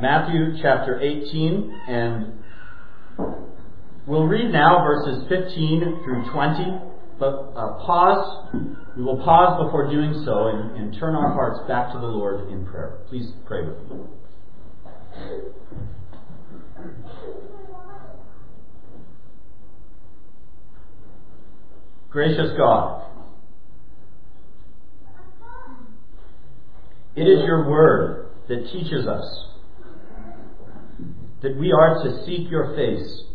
Matthew chapter 18, and we'll read now verses 15 through 20, but we will pause before doing so and turn our hearts back to the Lord in prayer. Please pray with me. Gracious God, it is your word that teaches us that we are to seek your face,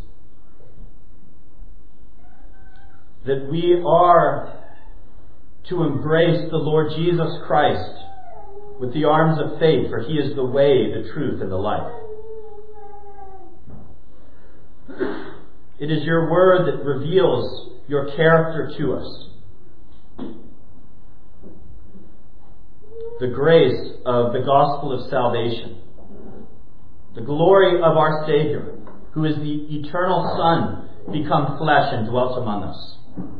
that we are to embrace the Lord Jesus Christ with the arms of faith, for he is the way, the truth, and the life. It is your word that reveals your character to us, the grace of the gospel of salvation, the glory of our Savior, who is the eternal Son, become flesh and dwelt among us.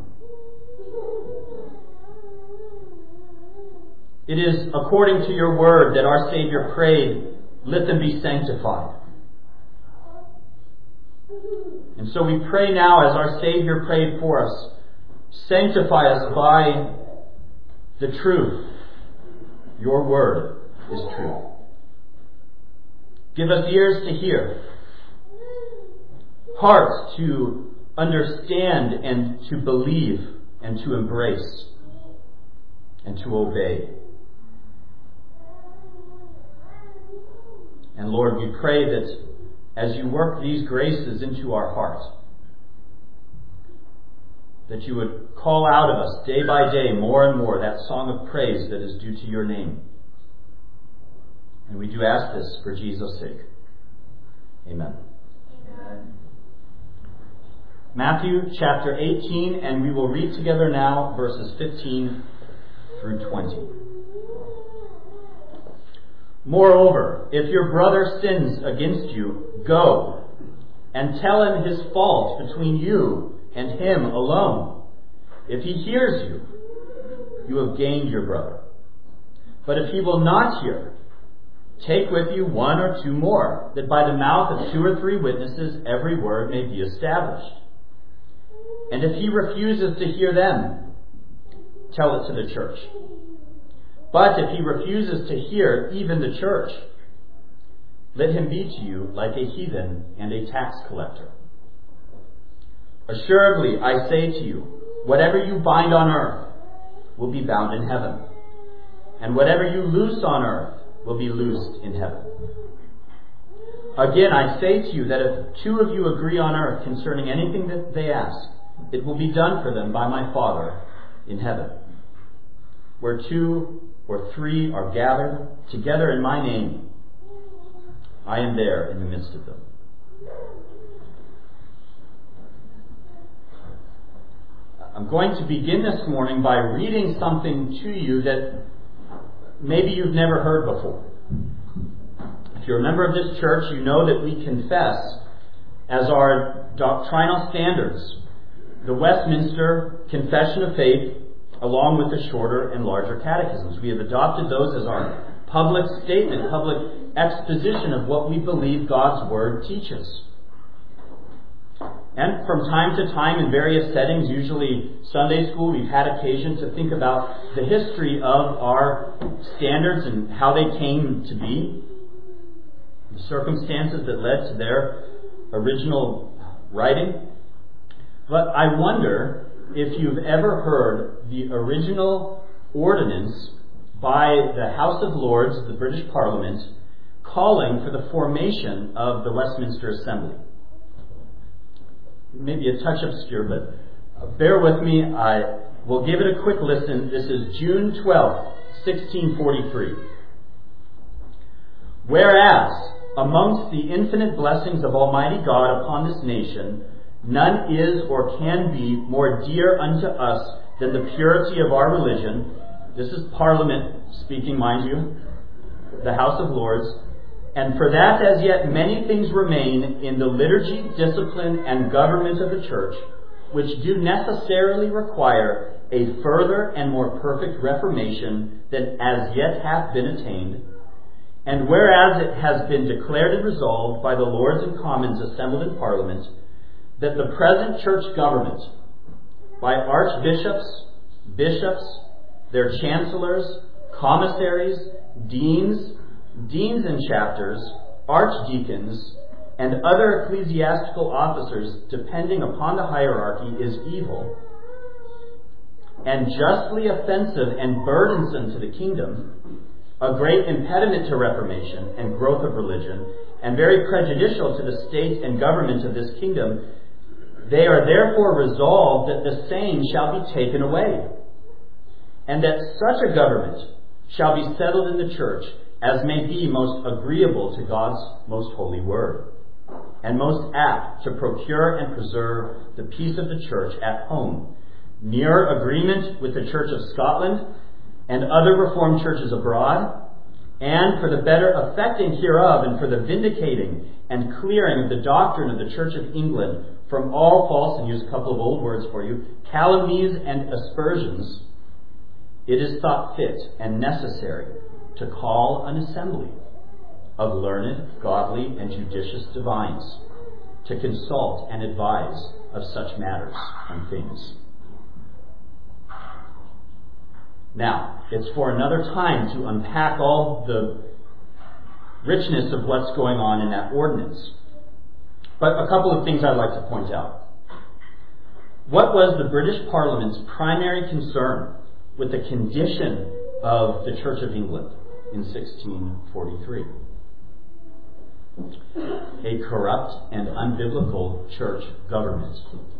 It is according to your word that our Savior prayed, "Let them be sanctified." And so we pray now as our Savior prayed for us, sanctify us by the truth. Your word is truth. Give us ears to hear, hearts to understand and to believe and to embrace and to obey. And Lord, we pray that as you work these graces into our heart, that you would call out of us day by day more and more that song of praise that is due to your name. And we do ask this for Jesus' sake. Amen. Amen. Matthew chapter 18, and we will read together now verses 15 through 20. Moreover, if your brother sins against you, go and tell him his fault between you and him alone. If he hears you, you have gained your brother. But if he will not hear, take with you one or two more, that by the mouth of 2 or 3 witnesses every word may be established. And if he refuses to hear them, tell it to the church. But if he refuses to hear even the church, let him be to you like a heathen and a tax collector. Assuredly, I say to you, whatever you bind on earth will be bound in heaven, and whatever you loose on earth will be loosed in heaven. Again, I say to you that if 2 of you agree on earth concerning anything that they ask, it will be done for them by my Father in heaven. Where 2 or 3 are gathered together in my name, I am there in the midst of them. I'm going to begin this morning by reading something to you that maybe you've never heard before. If you're a member of this church, you know that we confess as our doctrinal standards the Westminster Confession of Faith, along with the shorter and larger catechisms. We have adopted those as our public statement, public exposition of what we believe God's Word teaches. And from time to time in various settings, usually Sunday school, we've had occasion to think about the history of our standards and how they came to be, the circumstances that led to their original writing. But I wonder if you've ever heard the original ordinance by the House of Lords, the British Parliament, calling for the formation of the Westminster Assembly. Maybe a touch obscure, but bear with me. I will give it a quick listen. This is June 12th, 1643. Whereas, amongst the infinite blessings of Almighty God upon this nation, none is or can be more dear unto us than the purity of our religion. This is Parliament speaking, mind you, the House of Lords. And for that as yet many things remain in the liturgy, discipline, and government of the Church, which do necessarily require a further and more perfect reformation than as yet hath been attained, And whereas it has been declared and resolved by the Lords and Commons assembled in Parliament, that the present church government, by archbishops, bishops, their chancellors, commissaries, deans and chapters, archdeacons, and other ecclesiastical officers depending upon the hierarchy is evil, and justly offensive and burdensome to the kingdom, a great impediment to reformation and growth of religion, and very prejudicial to the state and government of this kingdom, they are therefore resolved that the same shall be taken away, and that such a government shall be settled in the church as may be most agreeable to God's most holy word, and most apt to procure and preserve the peace of the church at home, near agreement with the Church of Scotland and other Reformed churches abroad, and for the better effecting hereof, and for the vindicating and clearing of the doctrine of the Church of England from all false, and use a couple of old words for you, calumnies and aspersions, it is thought fit and necessary to call an assembly of learned, godly, and judicious divines to consult and advise of such matters and things. Now, it's for another time to unpack all the richness of what's going on in that ordinance. But a couple of things I'd like to point out. What was the British Parliament's primary concern with the condition of the Church of England in 1643? A corrupt and unbiblical church government.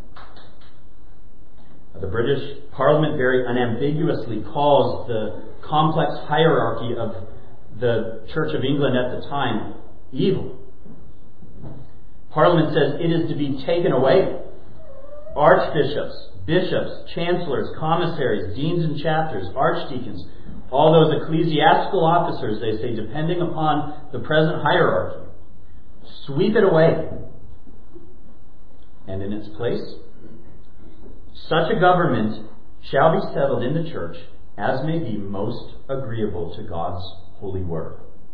The British Parliament very unambiguously calls the complex hierarchy of the Church of England at the time evil. Parliament says it is to be taken away. Archbishops, bishops, chancellors, commissaries, deans and chapters, archdeacons, all those ecclesiastical officers, they say, depending upon the present hierarchy, sweep it away. And in its place, such a government shall be settled in the church as may be most agreeable to God's holy word.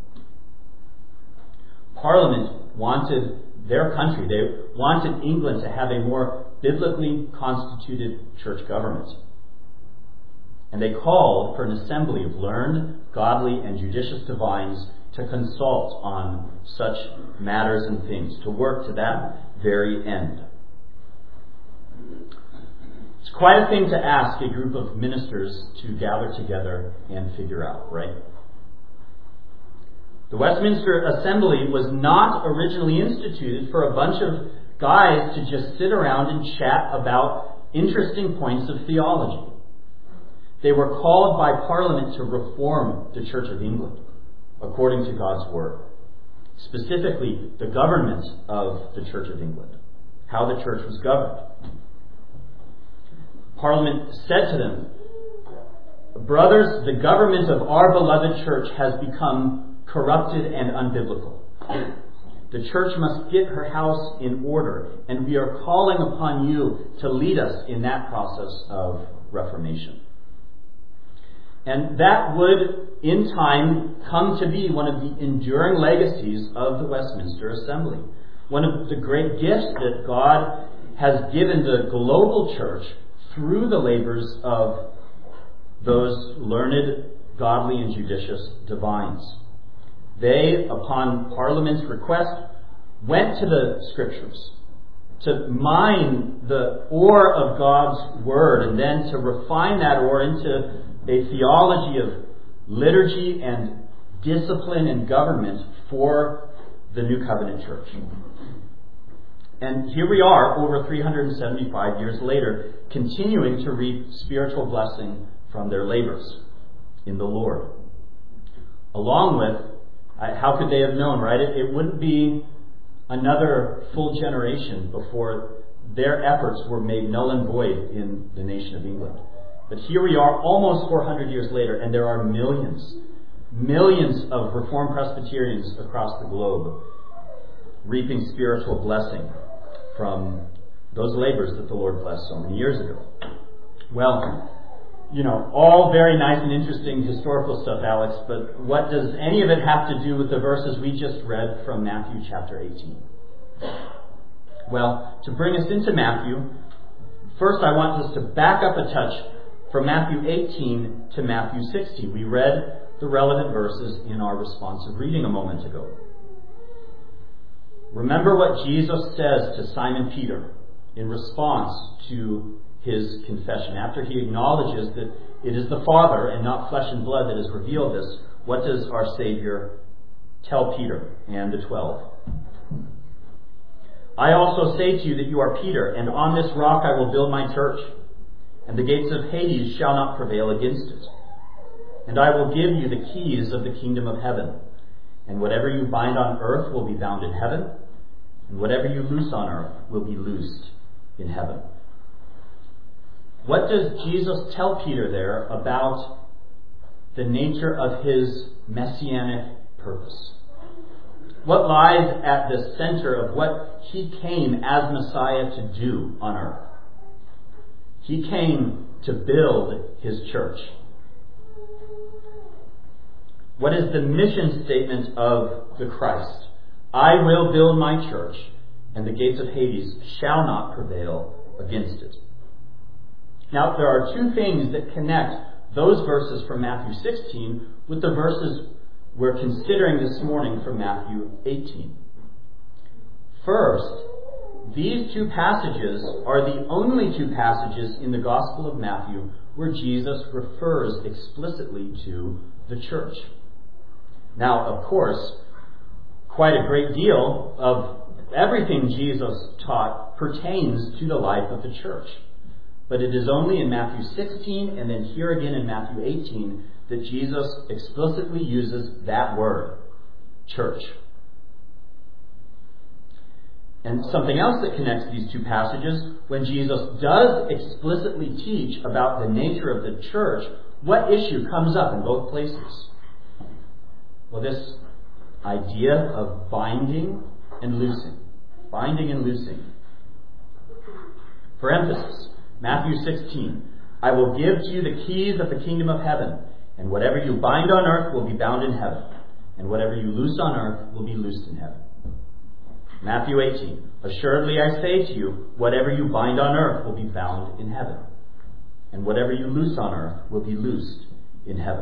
Parliament wanted their country, they wanted England to have a more biblically constituted church government. And they called for an assembly of learned, godly, and judicious divines to consult on such matters and things, to work to that very end. It's quite a thing to ask a group of ministers to gather together and figure out, right? The Westminster Assembly was not originally instituted for a bunch of guys to just sit around and chat about interesting points of theology. They were called by Parliament to reform the Church of England according to God's Word. Specifically, the government of the Church of England, how the church was governed. Parliament said to them, "Brothers, the government of our beloved church has become corrupted and unbiblical. The church must get her house in order, and we are calling upon you to lead us in that process of reformation." And that would, in time, come to be one of the enduring legacies of the Westminster Assembly. One of the great gifts that God has given the global church through the labors of those learned, godly, and judicious divines. They, upon Parliament's request, went to the Scriptures to mine the ore of God's Word and then to refine that ore into a theology of liturgy and discipline and government for the New Covenant Church. And here we are, over 375 years later, continuing to reap spiritual blessing from their labors in the Lord. Along with, how could they have known, right? It wouldn't be another full generation before their efforts were made null and void in the nation of England. But here we are, almost 400 years later, and there are millions of Reformed Presbyterians across the globe reaping spiritual blessing from those labors that the Lord blessed so many years ago. Well, all very nice and interesting historical stuff, Alex, but what does any of it have to do with the verses we just read from Matthew chapter 18? Well, to bring us into Matthew, first I want us to back up a touch from Matthew 18 to Matthew 16. We read the relevant verses in our responsive reading a moment ago. Remember what Jesus says to Simon Peter in response to his confession. After he acknowledges that it is the Father and not flesh and blood that has revealed this, what does our Savior tell Peter and the 12? I also say to you that you are Peter, and on this rock I will build my church, and the gates of Hades shall not prevail against it. And I will give you the keys of the kingdom of heaven. And whatever you bind on earth will be bound in heaven, and whatever you loose on earth will be loosed in heaven. What does Jesus tell Peter there about the nature of his messianic purpose? What lies at the center of what he came as Messiah to do on earth? He came to build his church. What is the mission statement of the Christ? I will build my church, and the gates of Hades shall not prevail against it. Now, there are two things that connect those verses from Matthew 16 with the verses we're considering this morning from Matthew 18. First, these two passages are the only two passages in the Gospel of Matthew where Jesus refers explicitly to the church. Now, of course, quite a great deal of everything Jesus taught pertains to the life of the church. But it is only in Matthew 16 and then here again in Matthew 18 that Jesus explicitly uses that word, church. And something else that connects these two passages, when Jesus does explicitly teach about the nature of the church, what issue comes up in both places? Well, this idea of binding and loosing. Binding and loosing. For emphasis, Matthew 16, I will give to you the keys of the kingdom of heaven, and whatever you bind on earth will be bound in heaven, and whatever you loose on earth will be loosed in heaven. Matthew 18, assuredly I say to you, whatever you bind on earth will be bound in heaven, and whatever you loose on earth will be loosed in heaven.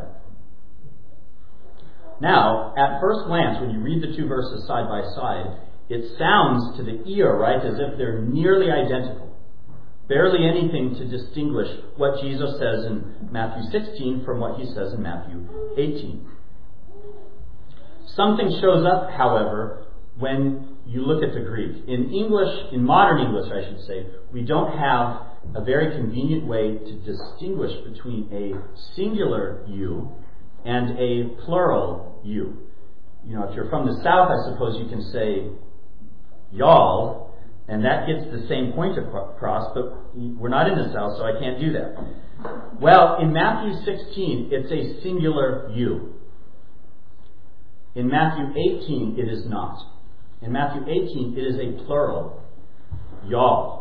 Now, at first glance, when you read the two verses side by side, it sounds to the ear, right, as if they're nearly identical. Barely anything to distinguish what Jesus says in Matthew 16 from what he says in Matthew 18. Something shows up, however, when you look at the Greek. In English, in modern English, I should say, we don't have a very convenient way to distinguish between a singular you and a plural you. If you're from the South, I suppose you can say y'all, and that gets the same point across, but we're not in the South, so I can't do that. Well, in Matthew 16, it's a singular you. In Matthew 18, it is not. In Matthew 18, it is a plural, y'all.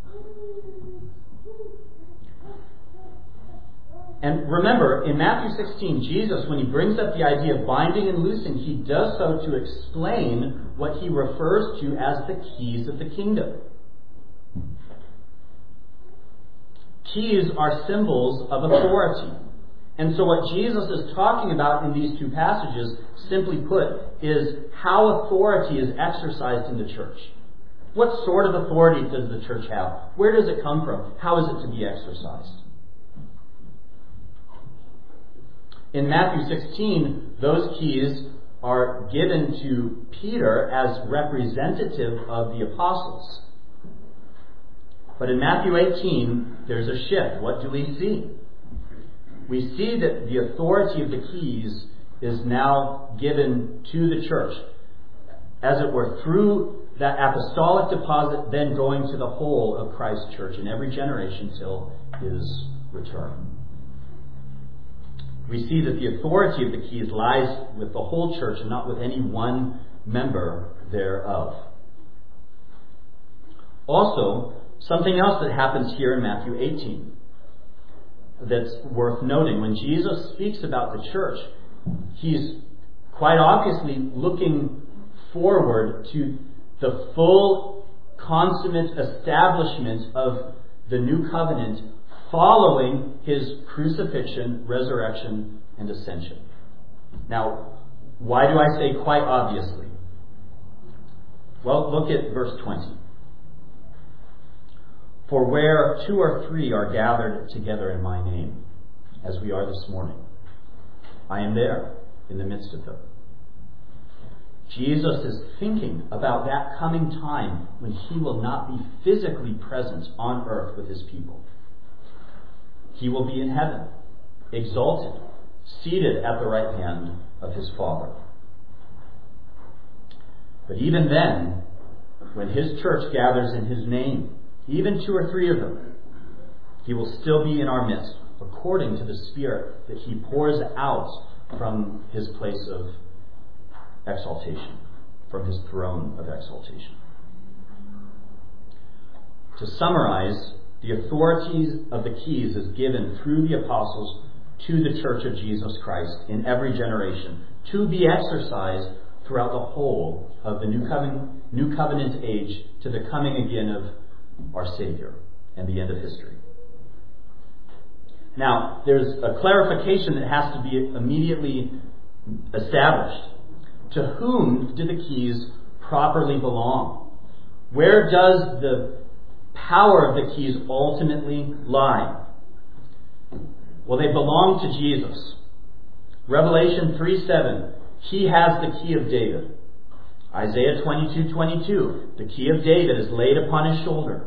And remember, in Matthew 16, Jesus, when he brings up the idea of binding and loosing, he does so to explain what he refers to as the keys of the kingdom. Keys are symbols of authority. And so what Jesus is talking about in these two passages, simply put, is how authority is exercised in the church. What sort of authority does the church have? Where does it come from? How is it to be exercised? In Matthew 16, those keys are given to Peter as representative of the apostles. But in Matthew 18, there's a shift. What do we see? We see that the authority of the keys is now given to the church, as it were, through that apostolic deposit, then going to the whole of Christ's church in every generation till his return. We see that the authority of the keys lies with the whole church and not with any one member thereof. Also, something else that happens here in Matthew 18. that's worth noting. When Jesus speaks about the church, he's quite obviously looking forward to the full, consummate establishment of the new covenant following his crucifixion, resurrection, and ascension. Now, why do I say quite obviously? Well, look at verse 20. For where 2 or 3 are gathered together in my name, as we are this morning, I am there in the midst of them. Jesus is thinking about that coming time when he will not be physically present on earth with his people. He will be in heaven, exalted, seated at the right hand of his Father. But even then, when his church gathers in his name, even 2 or 3 of them, he will still be in our midst, according to the Spirit that he pours out from his place of exaltation, from his throne of exaltation. To summarize, the authority of the keys is given through the apostles to the church of Jesus Christ in every generation, to be exercised throughout the whole of the New Covenant age to the coming again of our Savior and the end of history. Now, there's a clarification that has to be immediately established. To whom do the keys properly belong? Where does the power of the keys ultimately lie? Well, they belong to Jesus. Revelation 3:7, he has the key of David. Isaiah 22:22, the key of David is laid upon his shoulder.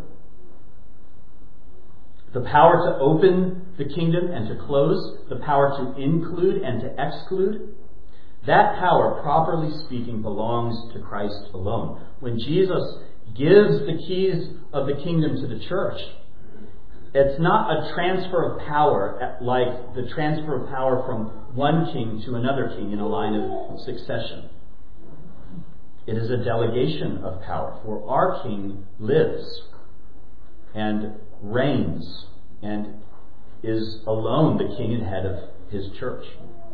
The power to open the kingdom and to close, the power to include and to exclude, that power, properly speaking, belongs to Christ alone. When Jesus gives the keys of the kingdom to the church, it's not a transfer of power like the transfer of power from one king to another king in a line of succession. It is a delegation of power, for our King lives and reigns and is alone the king and head of his church.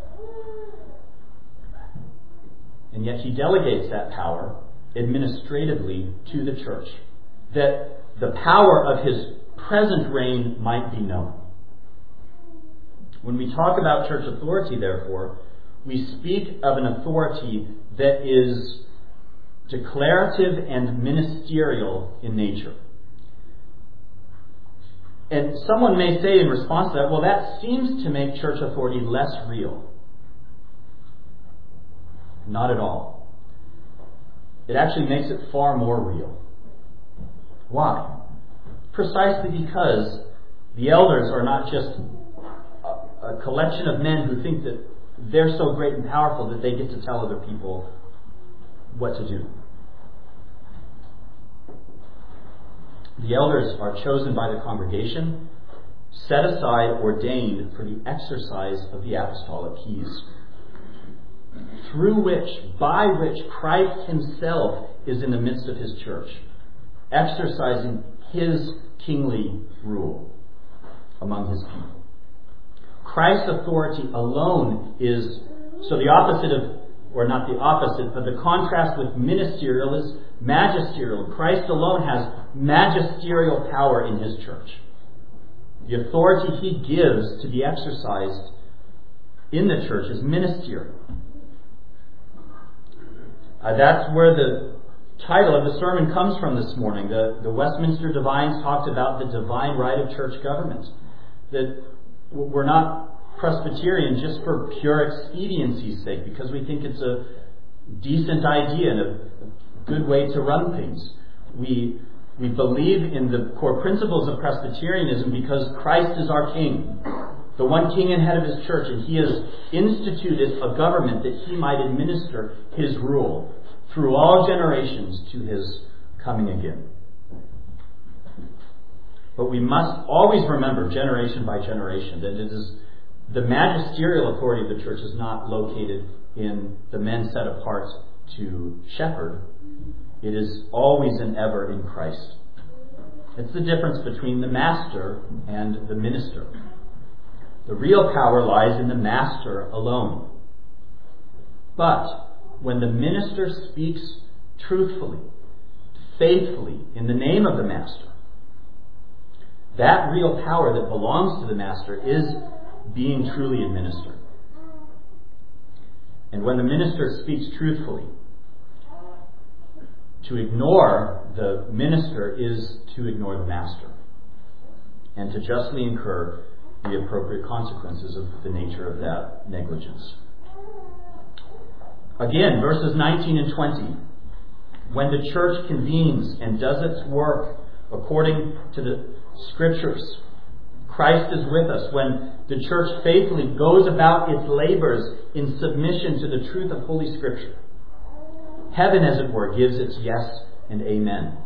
And yet he delegates that power administratively to the church, that the power of his present reign might be known. When we talk about church authority, therefore, we speak of an authority that is declarative and ministerial in nature. And someone may say in response to that, well, that seems to make church authority less real. Not at all. It actually makes it far more real. Why? Precisely because the elders are not just a collection of men who think that they're so great and powerful that they get to tell other people what to do. The elders are chosen by the congregation, set aside, ordained for the exercise of the apostolic keys, by which Christ himself is in the midst of his church, exercising his kingly rule among his people. Christ's authority alone is, so the opposite of, or not the opposite, but the contrast with ministerial is magisterial. Christ alone has magisterial power in his church. The authority he gives to be exercised in the church is ministerial. That's where the title of the sermon comes from this morning. The Westminster Divines talked about the divine right of church government. That we're not Presbyterian just for pure expediency's sake, because we think it's a decent idea and a good way to run things. We believe in the core principles of Presbyterianism because Christ is our King, the one King and head of his church, and he has instituted a government that he might administer his rule through all generations to his coming again. But we must always remember, generation by generation, that it is the magisterial authority of the church is not located in the men set apart to shepherd. It is always and ever in Christ. It's the difference between the master and the minister. The real power lies in the master alone. But when the minister speaks truthfully, faithfully, in the name of the master, that real power that belongs to the master is being truly administered. And when the minister speaks truthfully, to ignore the minister is to ignore the master, and to justly incur the appropriate consequences of the nature of that negligence. Again, verses 19 and 20. When the church convenes and does its work according to the Scriptures, Christ is with us. When the church faithfully goes about its labors in submission to the truth of Holy Scripture, heaven, as it were, gives its yes and amen.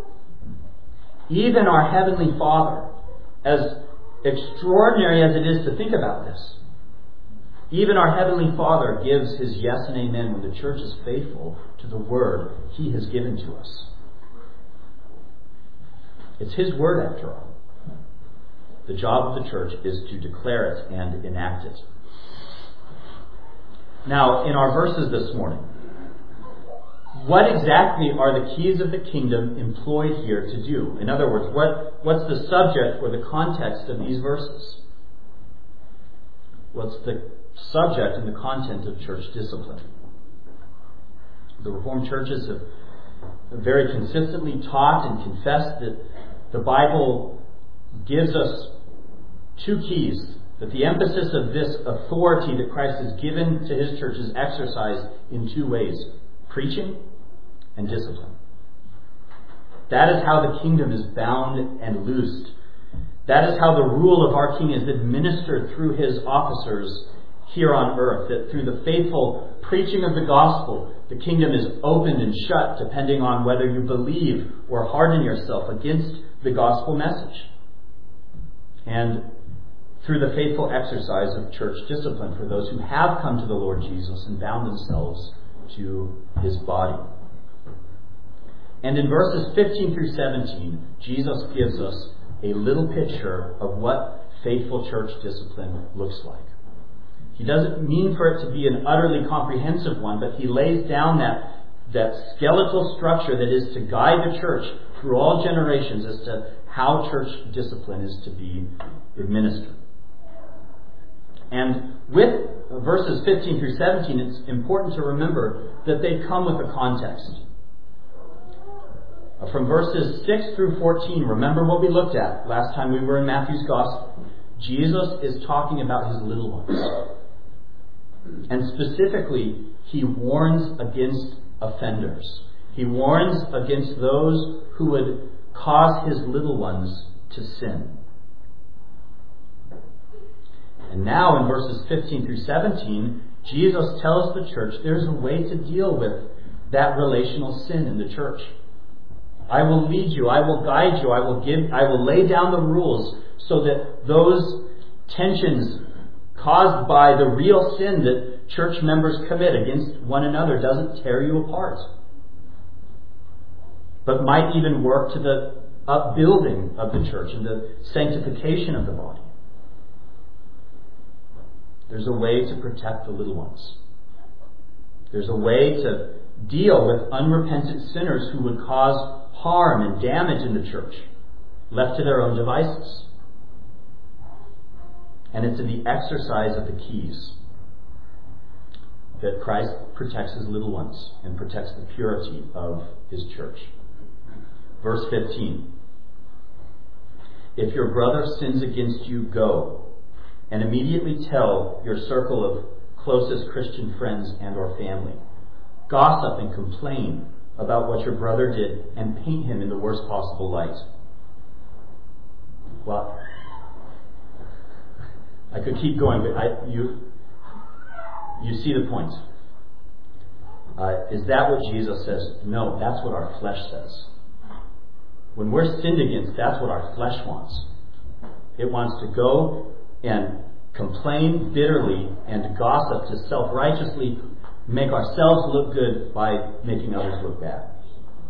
Even our Heavenly Father, as extraordinary as it is to think about this, even our Heavenly Father gives His yes and amen when the church is faithful to the Word He has given to us. It's His Word, after all. The job of the church is to declare it and enact it. Now, in our verses this morning, what exactly are the keys of the kingdom employed here to do? In other words, what's the subject or the context of these verses? What's the subject and the content of church discipline? The Reformed churches have very consistently taught and confessed that the Bible gives us two keys, that the emphasis of this authority that Christ has given to His church is exercised in two ways: preaching and discipline. That is how the kingdom is bound and loosed. That is how the rule of our King is administered through His officers here on earth. That through the faithful preaching of the gospel, the kingdom is opened and shut depending on whether you believe or harden yourself against the gospel message. And through the faithful exercise of church discipline for those who have come to the Lord Jesus and bound themselves to His body. And in verses 15 through 17, Jesus gives us a little picture of what faithful church discipline looks like. He doesn't mean for it to be an utterly comprehensive one, but He lays down that skeletal structure that is to guide the church through all generations as to how church discipline is to be administered. And with verses 15 through 17, it's important to remember that they come with a context. From verses 6 through 14, remember what we looked at last time we were in Matthew's Gospel. Jesus is talking about His little ones. And specifically, He warns against offenders. He warns against those who would cause His little ones to sin. And now in verses 15 through 17, Jesus tells the church there's a way to deal with that relational sin in the church. I will lead you, I will guide you, I will lay down the rules so that those tensions caused by the real sin that church members commit against one another doesn't tear you apart, but might even work to the upbuilding of the church and the sanctification of the body. There's a way to protect the little ones. There's a way to deal with unrepentant sinners who would cause harm and damage in the church, left to their own devices. And it's in the exercise of the keys that Christ protects His little ones and protects the purity of His church. Verse 15. If your brother sins against you, go and immediately tell your circle of closest Christian friends and or family. Gossip and complain about what your brother did and paint him in the worst possible light. Well, I could keep going, but you see the point. Is that what Jesus says? No, that's what our flesh says. When we're sinned against, that's what our flesh wants. It wants to go and complain bitterly and gossip to self-righteously make ourselves look good by making others look bad.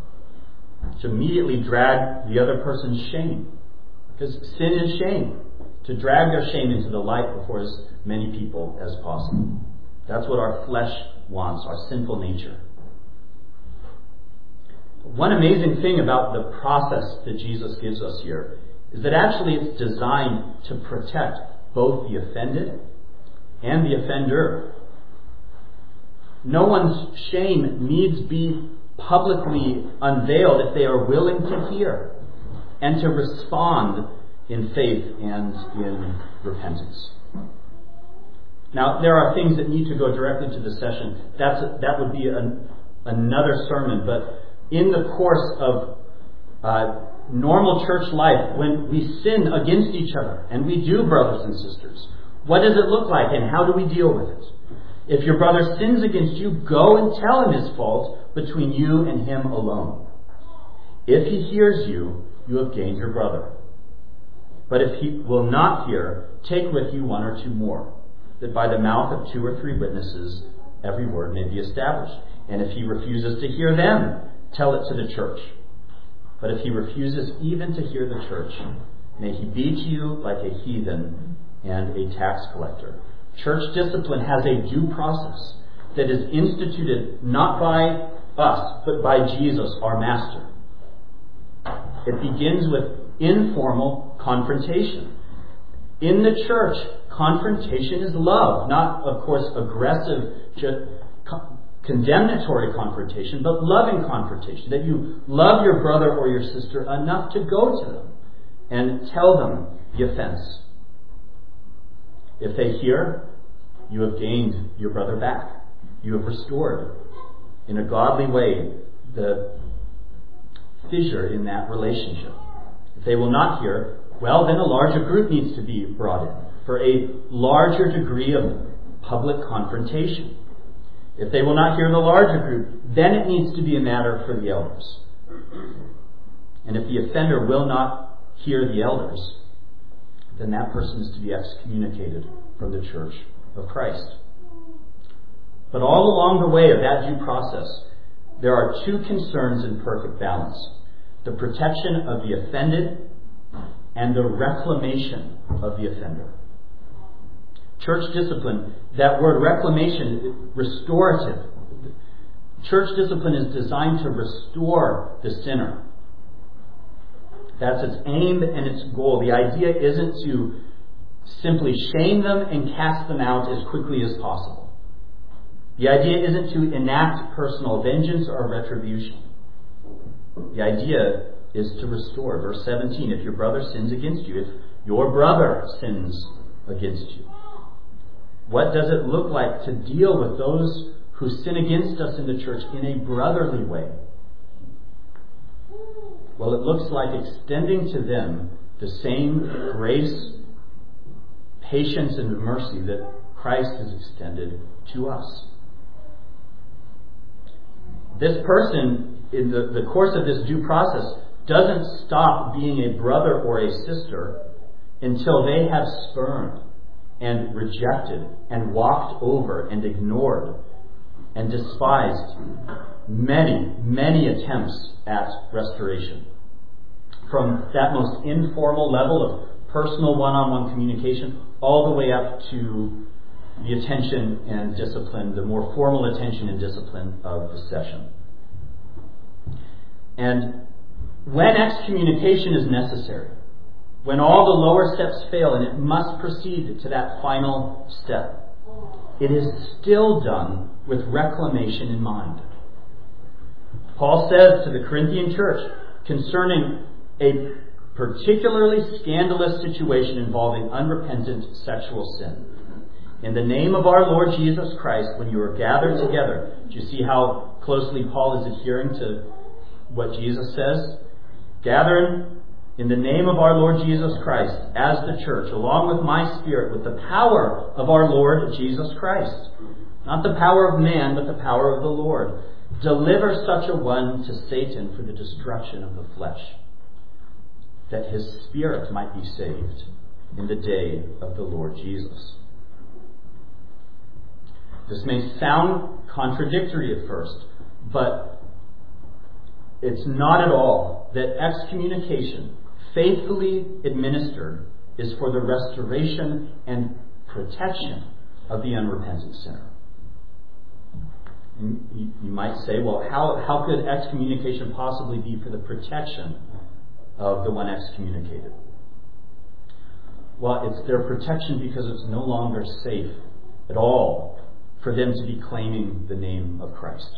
To immediately drag the other person's shame. Because sin is shame. to drag their shame into the light before as many people as possible. That's what our flesh wants, our sinful nature. One amazing thing about the process that Jesus gives us here is that actually it's designed to protect both the offended and the offender. No one's shame needs be publicly unveiled if they are willing to hear and to respond in faith and in repentance. Now, there are things that need to go directly to the session. That would be another sermon, but in the course of normal church life, when we sin against each other, and we do, brothers and sisters, what does it look like and how do we deal with it? If your brother sins against you, go and tell him his fault between you and him alone. If he hears you, you have gained your brother. But if he will not hear, take with you one or two more, that by the mouth of 2 or 3 witnesses every word may be established. And if he refuses to hear them, tell it to the church. But if he refuses even to hear the church, may he be to you like a heathen and a tax collector. Church discipline has a due process that is instituted not by us, but by Jesus, our Master. It begins with informal confrontation. In the church, confrontation is love, not, of course, aggressive, condemnatory confrontation, but loving confrontation, that you love your brother or your sister enough to go to them and tell them the offense. If they hear, you have gained your brother back. You have restored, in a godly way, the fissure in that relationship. If they will not hear, well, then a larger group needs to be brought in for a larger degree of public confrontation. If they will not hear the larger group, then it needs to be a matter for the elders. And if the offender will not hear the elders, then that person is to be excommunicated from the Church of Christ. But all along the way of that due process, there are 2 concerns in perfect balance: the protection of the offended and the reclamation of the offender. Church discipline, that word reclamation, restorative. Church discipline is designed to restore the sinner. That's its aim and its goal. The idea isn't to simply shame them and cast them out as quickly as possible. The idea isn't to enact personal vengeance or retribution. The idea is to restore. Verse 17, if your brother sins against you, if your brother sins against you. What does it look like to deal with those who sin against us in the church in a brotherly way? Well, it looks like extending to them the same grace, patience, and mercy that Christ has extended to us. This person, in the course of this due process, doesn't stop being a brother or a sister until they have spurned and rejected and walked over and ignored and despised many, many attempts at restoration. From that most informal level of personal one-on-one communication all the way up to the attention and discipline, the more formal attention and discipline of the session. And when excommunication is necessary, when all the lower steps fail and it must proceed to that final step, it is still done with reclamation in mind. Paul says to the Corinthian church concerning a particularly scandalous situation involving unrepentant sexual sin. In the name of our Lord Jesus Christ, when you are gathered together, do you see how closely Paul is adhering to what Jesus says? Gather in the name of our Lord Jesus Christ as the church, along with my spirit, with the power of our Lord Jesus Christ. Not the power of man, but the power of the Lord. Deliver such a one to Satan for the destruction of the flesh, that his spirit might be saved in the day of the Lord Jesus. This may sound contradictory at first, but it's not at all. That excommunication, faithfully administered, is for the restoration and protection of the unrepentant sinner. And you might say, well, how could excommunication possibly be for the protection of the one excommunicated? Well, it's their protection because it's no longer safe at all for them to be claiming the name of Christ.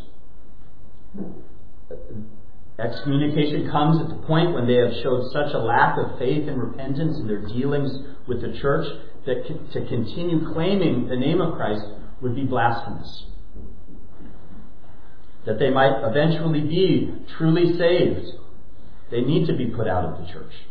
Excommunication comes at the point when they have showed such a lack of faith and repentance in their dealings with the church that to continue claiming the name of Christ would be blasphemous. That they might eventually be truly saved, they need to be put out of the church.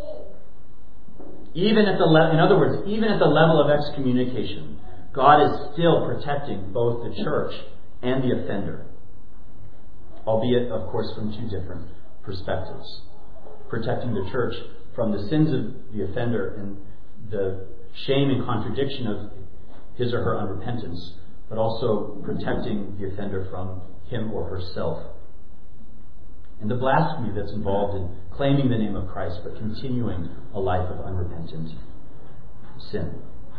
Even at in other words, even at the level of excommunication, God is still protecting both the church and the offender. Albeit, of course, from two different perspectives. Protecting the church from the sins of the offender and the shame and contradiction of his or her unrepentance, but also protecting the offender from him or herself. And the blasphemy that's involved in claiming the name of Christ but continuing a life of unrepentant sin.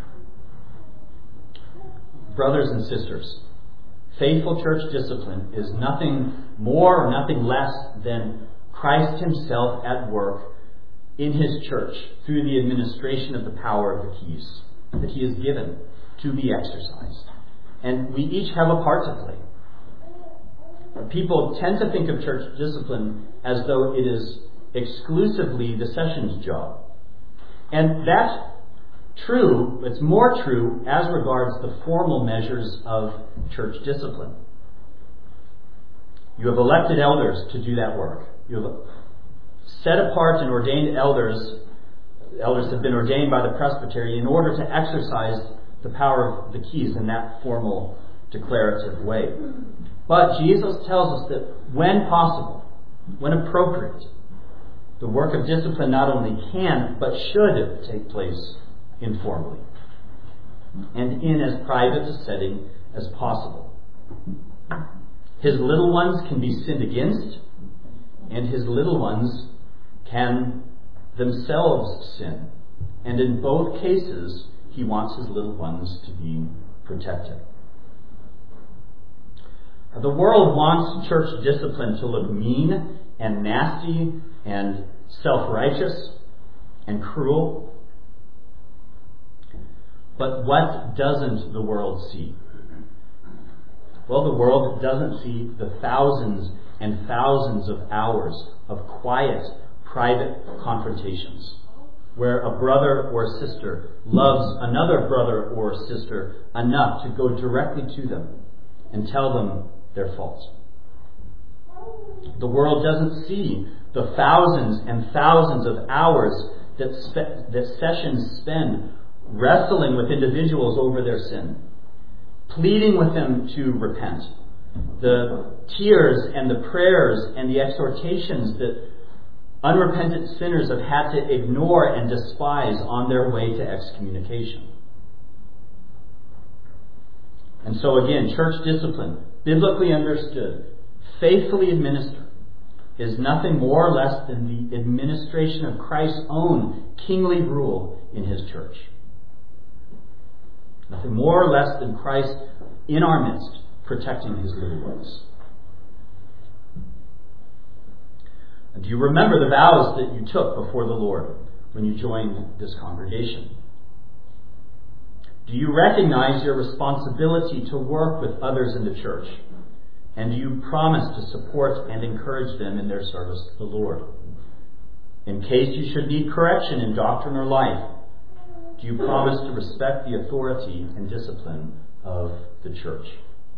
Brothers and sisters, faithful church discipline is nothing more or nothing less than Christ himself at work in his church through the administration of the power of the keys that he has given to be exercised. And we each have a part to play. People tend to think of church discipline as though it is exclusively the sessions job. And that's true. It's more true as regards the formal measures of church discipline. You have elected elders to do that work. You have set apart and ordained elders. Elders have been ordained by the presbytery in order to exercise the power of the keys in that formal, declarative way. But Jesus tells us that when possible, when appropriate, the work of discipline not only can, but should take place informally and in as private a setting as possible. His little ones can be sinned against, and his little ones can themselves sin. And in both cases, he wants his little ones to be protected. The world wants church discipline to look mean and nasty and self-righteous and cruel. But what doesn't the world see? Well, the world doesn't see the thousands and thousands of hours of quiet, private confrontations where a brother or a sister loves another brother or sister enough to go directly to them and tell them their faults. The world doesn't see the thousands and thousands of hours that sessions spend wrestling with individuals over their sin, pleading with them to repent, the tears and the prayers and the exhortations that unrepentant sinners have had to ignore and despise on their way to excommunication. And so again, church discipline, biblically understood, faithfully administered, is nothing more or less than the administration of Christ's own kingly rule in his church. Nothing more or less than Christ in our midst, protecting his little ones. And do you remember the vows that you took before the Lord when you joined this congregation? Do you recognize your responsibility to work with others in the church? And do you promise to support and encourage them in their service to the Lord? In case you should need correction in doctrine or life, do you promise to respect the authority and discipline of the church?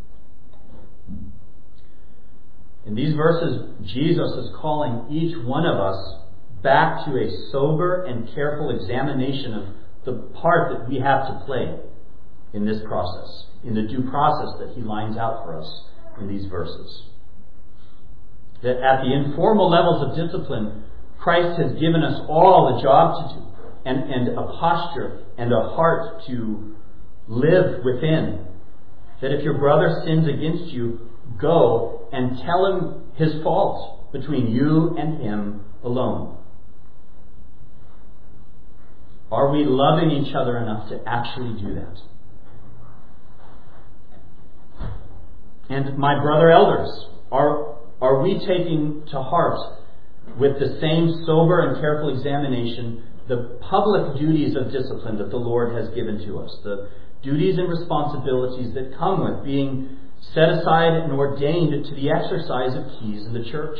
In these verses, Jesus is calling each one of us back to a sober and careful examination of the part that we have to play in this process, in the due process that he lines out for us in these verses. That at the informal levels of discipline, Christ has given us all a job to do and a posture and a heart to live within. That if your brother sins against you, go and tell him his fault between you and him alone. Are we loving each other enough to actually do that? And my brother elders, are we taking to heart with the same sober and careful examination the public duties of discipline that the Lord has given to us, the duties and responsibilities that come with being set aside and ordained to the exercise of keys in the church?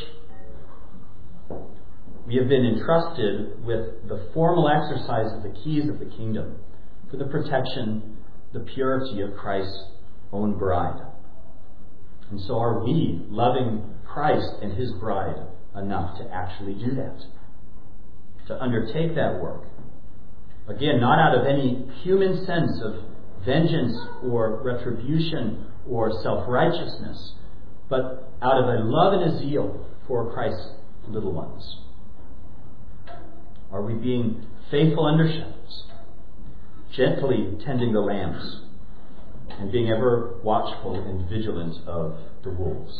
We have been entrusted with the formal exercise of the keys of the kingdom for the protection, the purity of Christ's own bride. And so are we loving Christ and his bride enough to actually do that? To undertake that work. Again, not out of any human sense of vengeance or retribution or self-righteousness, but out of a love and a zeal for Christ's little ones. Are we being faithful under shepherds, gently tending the lambs, and being ever watchful and vigilant of the wolves?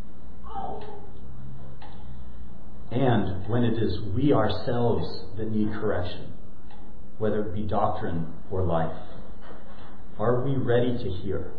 And when it is we ourselves that need correction, whether it be doctrine or life, are we ready to hear?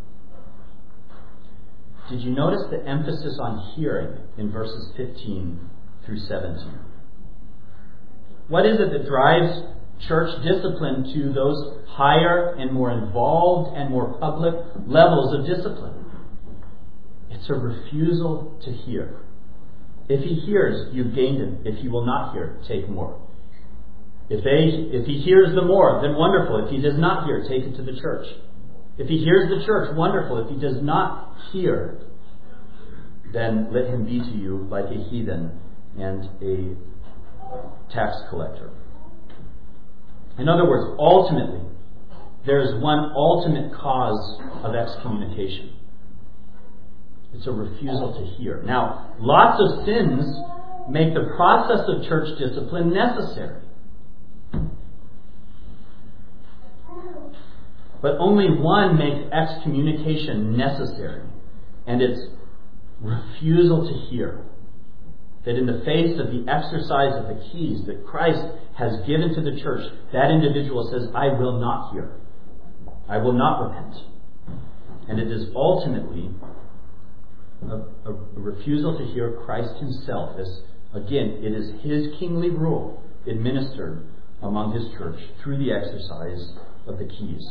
Did you notice the emphasis on hearing in verses 15 through 17? What is it that drives church discipline to those higher and more involved and more public levels of discipline? It's a refusal to hear. If he hears, you've gained him. If he will not hear, take more. If he hears the more, then wonderful. If he does not hear, take it to the church. If he hears the church, wonderful. If he does not hear, then let him be to you like a heathen and a tax collector. In other words, ultimately, there is one ultimate cause of excommunication. It's a refusal to hear. Now, lots of sins make the process of church discipline necessary. But only one makes excommunication necessary, and it's refusal to hear. That in the face of the exercise of the keys that Christ has given to the church, that individual says, I will not hear. I will not repent. And it is ultimately a refusal to hear Christ himself, as, again, it is his kingly rule administered among his church through the exercise of the keys.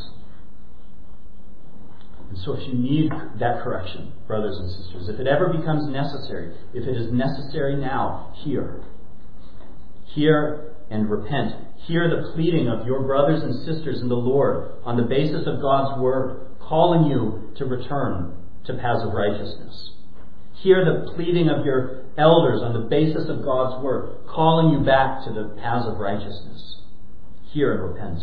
And so if you need that correction, brothers and sisters, if it ever becomes necessary, if it is necessary now, hear. Hear and repent. Hear the pleading of your brothers and sisters in the Lord on the basis of God's word, calling you to return to paths of righteousness. Hear the pleading of your elders on the basis of God's word, calling you back to the paths of righteousness. Hear and repent.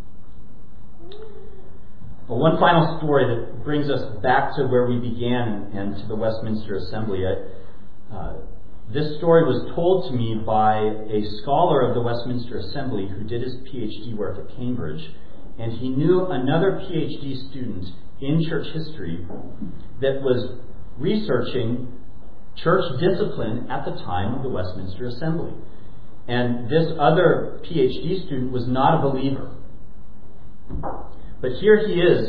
Well, one final story that brings us back to where we began and to the Westminster Assembly. This story was told to me by a scholar of the Westminster Assembly who did his PhD work at Cambridge, and he knew another PhD student in church history that was researching church discipline at the time of the Westminster Assembly. And this other PhD student was not a believer. But here he is,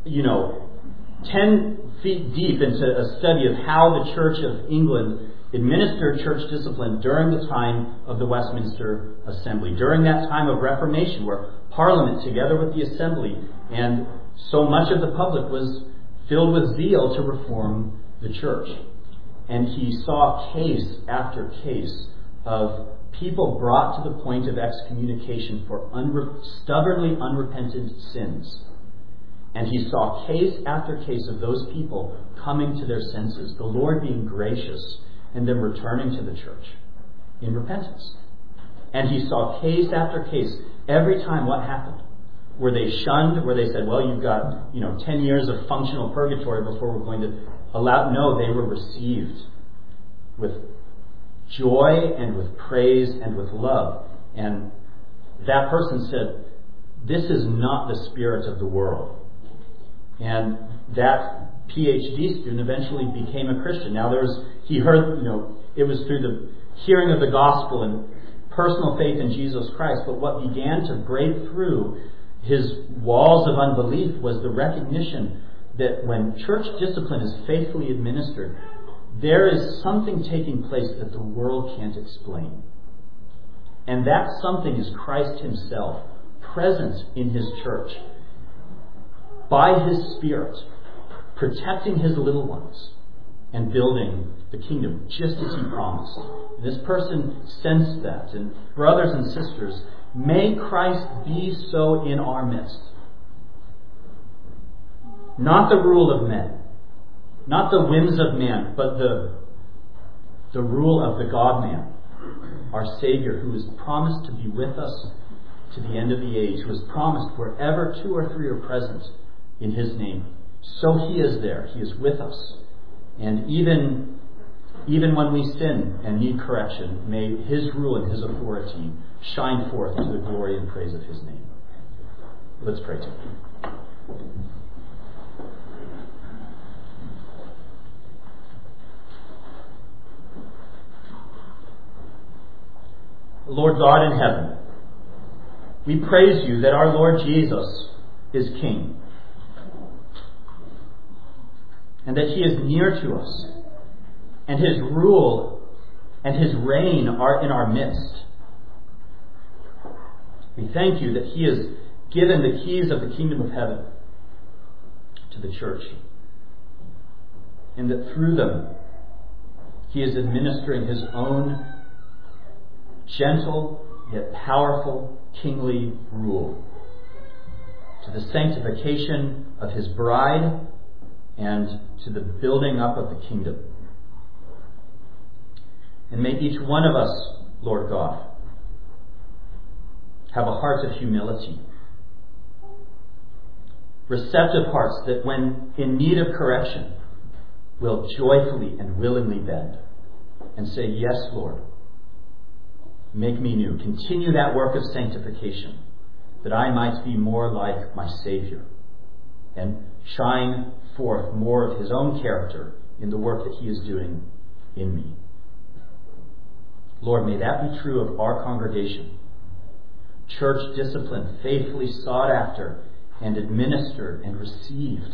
10 feet deep into a study of how the Church of England administered church discipline during the time of the Westminster Assembly, during that time of Reformation where Parliament, together with the Assembly, and so much of the public was filled with zeal to reform the church. And he saw case after case of people brought to the point of excommunication for stubbornly unrepentant sins. And he saw case after case of those people coming to their senses, the Lord being gracious and them returning to the church in repentance. And he saw case after case, every time what happened? Were they shunned? Were they said, well, you've got 10 years of functional purgatory before we're going to allow? No, they were received with joy and with praise and with love. And that person said, this is not the spirit of the world. And that PhD student eventually became a Christian. Now he heard, it was through the hearing of the gospel and personal faith in Jesus Christ, but what began to break through his walls of unbelief was the recognition that when church discipline is faithfully administered, there is something taking place that the world can't explain. And that something is Christ himself, present in his church, by his Spirit, protecting his little ones and building the kingdom, just as he promised. This person sensed that. And brothers and sisters, may Christ be so in our midst. Not the rule of men, not the whims of man, but the rule of the God-man, our Savior, who has promised to be with us to the end of the age, who has promised wherever 2 or 3 are present in his name, so he is there. He is with us. And even when we sin and need correction, may his rule and his authority shine forth to the glory and praise of his name. Let's pray together. Lord God in heaven, we praise you that our Lord Jesus is King, and that he is near to us, and his rule and his reign are in our midst. We thank you that he has given the keys of the kingdom of heaven to the church, and that through them he is administering his own gentle yet powerful kingly rule to the sanctification of his bride and to the building up of the kingdom. And may each one of us, Lord God, have a heart of humility, receptive hearts that when in need of correction will joyfully and willingly bend and say, yes, Lord, make me new. Continue that work of sanctification, that I might be more like my Savior and shine forth more of his own character in the work that he is doing in me. Lord, may that be true of our congregation. Church discipline faithfully sought after and administered and received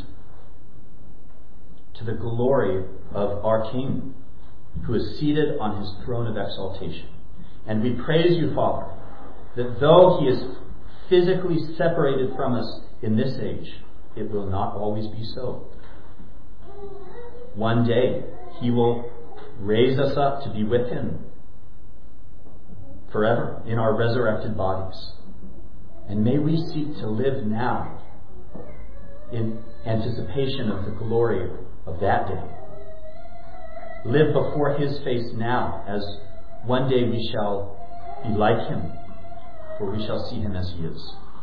to the glory of our King, who is seated on his throne of exaltation. And we praise you, Father, that though he is physically separated from us in this age, it will not always be so. One day, he will raise us up to be with him forever in our resurrected bodies. And may we seek to live now in anticipation of the glory of that day. Live before his face now, as one day we shall be like him, for we shall see him as he is.